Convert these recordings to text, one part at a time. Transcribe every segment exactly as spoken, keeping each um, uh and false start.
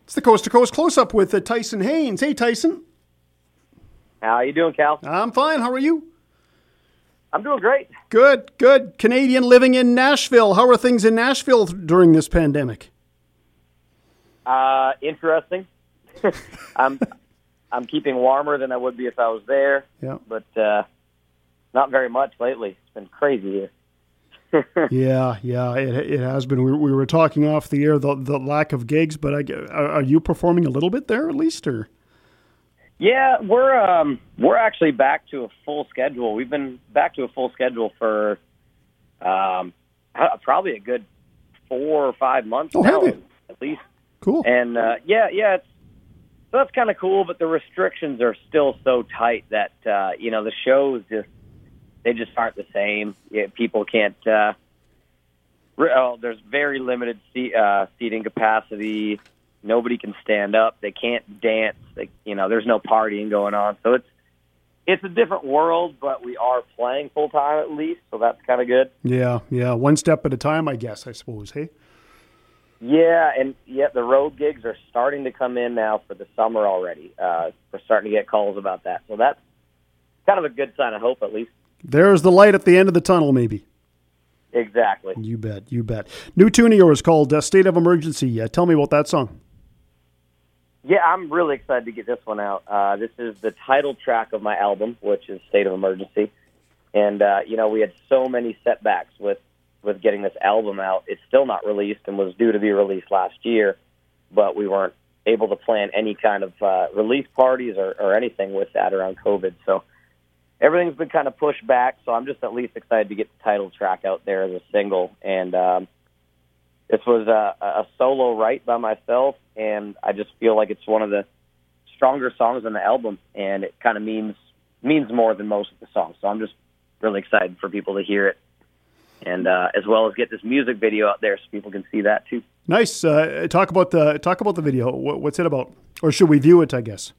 It's the Coast to Coast Close-Up with uh, Tyson Haynes. Hey, Tyson. How you doing, Cal? I'm fine. How are you? I'm doing great. Good, good. Canadian living in Nashville. How are things in Nashville during this pandemic? Uh, interesting. I'm I'm keeping warmer than I would be if I was there. Yeah. But uh, not very much lately. It's been crazy here. yeah, yeah, it, it has been. We, we were talking off the air the the lack of gigs, but I, are, are you performing a little bit there at least, or? Yeah, we're um, we're actually back to a full schedule. We've been back to a full schedule for um, probably a good four or five months oh, now, have you? At least. Cool. And uh, yeah, yeah, it's, so that's kind of cool. But the restrictions are still so tight that uh, you know the shows just. They just aren't the same. Yeah, people can't. Uh, re- oh, there's very limited seat, uh, seating capacity. Nobody can stand up. They can't dance. They, you know, there's no partying going on. So it's it's a different world, but we are playing full time at least, so that's kind of good. Yeah, yeah, one step at a time, I guess. I suppose. Hey. Yeah, and yeah, the road gigs are starting to come in now for the summer already. Uh, we're starting to get calls about that, so that's kind of a good sign of hope, at least. There's the light at the end of the tunnel, maybe. Exactly. You bet, you bet. New tune of yours called uh, State of Emergency. Uh, tell me about that song. Yeah, I'm really excited to get this one out. Uh, this is the title track of my album, which is State of Emergency. And, uh, you know, we had so many setbacks with, with getting this album out. It's still not released and was due to be released last year, but we weren't able to plan any kind of uh, release parties or, or anything with that around COVID. So everything's been kind of pushed back, so I'm just at least excited to get the title track out there as a single. And um, this was a, a solo write by myself, and I just feel like it's one of the stronger songs on the album, and it kind of means means more than most of the songs. So I'm just really excited for people to hear it, and uh, as well as get this music video out there so people can see that too. Nice. Uh, talk about the talk about the video. What, what's it about, or should we view it? I guess.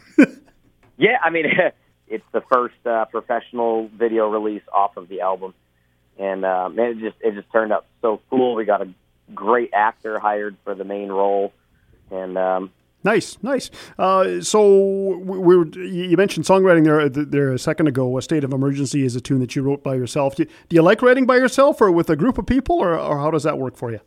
Yeah, I mean. It's the first uh, professional video release off of the album, and uh, man, it just it just turned out so cool. We got a great actor hired for the main role, and um, nice, nice. Uh, so we were, you mentioned songwriting there there a second ago. A State of Emergency is a tune that you wrote by yourself. Do, do you like writing by yourself, or with a group of people, or, or how does that work for you?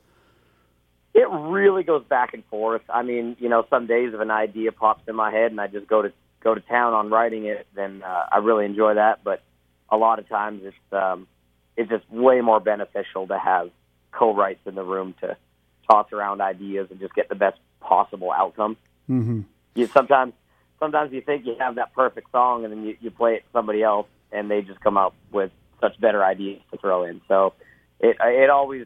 It really goes back and forth. I mean, you know, some days if an idea pops in my head and I just go to go to town on writing it, then uh, I really enjoy that. But a lot of times it's um, it's just way more beneficial to have co-writes in the room to toss around ideas and just get the best possible outcome. Mm-hmm. You sometimes sometimes you think you have that perfect song, and then you, you play it to somebody else, and they just come out with such better ideas to throw in. So it it always,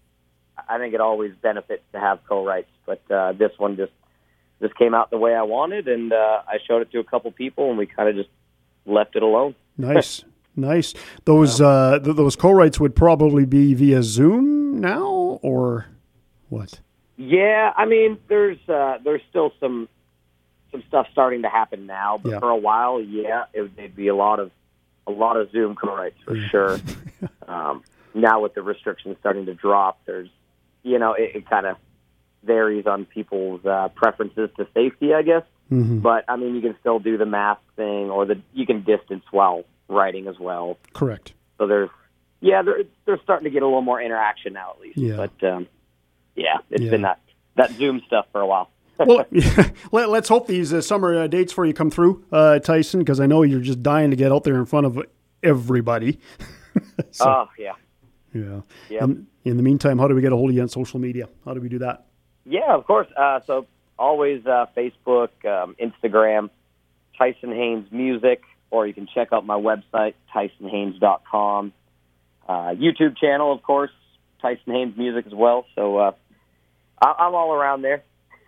I think it always benefits to have co-writes. But uh, this one just This came out the way I wanted, and uh, I showed it to a couple people, and we kind of just left it alone. Nice, nice. Those uh, th- those co-writes would probably be via Zoom now, or what? Yeah, I mean, there's uh, there's still some some stuff starting to happen now, but yeah. for a while, yeah, it would it'd be a lot of a lot of Zoom co-writes for yeah. sure. um, now with the restrictions starting to drop, there's you know it, it kind of varies on people's uh, preferences to safety, I guess. Mm-hmm. But I mean, you can still do the mask thing, or the you can distance while writing as well. Correct. So there's, yeah, they're they're starting to get a little more interaction now, at least. Yeah. But um, yeah, it's yeah. been that that Zoom stuff for a while. Well, let, let's hope these uh, summer uh, dates for you come through, uh, Tyson, because I know you're just dying to get out there in front of everybody. so, oh yeah. Yeah. Yep. In, in the meantime, how do we get a hold of you on social media? How do we do that? Yeah, of course. Uh, so always uh, Facebook, um, Instagram, Tyson Haynes Music, or you can check out my website, tyson haynes dot com. Uh, YouTube channel, of course, Tyson Haynes Music as well. So uh, I- I'm all around there.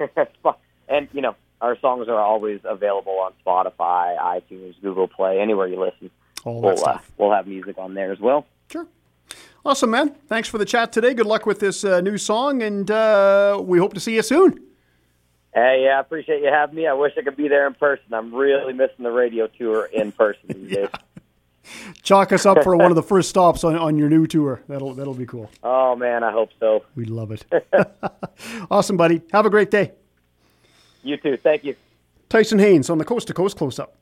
And, you know, our songs are always available on Spotify, iTunes, Google Play, anywhere you listen. All that we'll, stuff. Uh, we'll have music on there as well. Sure. Awesome, man. Thanks for the chat today. Good luck with this uh, new song, and uh, we hope to see you soon. Hey, yeah, I appreciate you having me. I wish I could be there in person. I'm really missing the radio tour in person these days. Chalk us up for one of the first stops on, on your new tour. That'll that'll be cool. Oh, man, I hope so. We'd love it. Awesome, buddy. Have a great day. You too. Thank you. Tyson Haynes on the Coast to Coast Close-Up.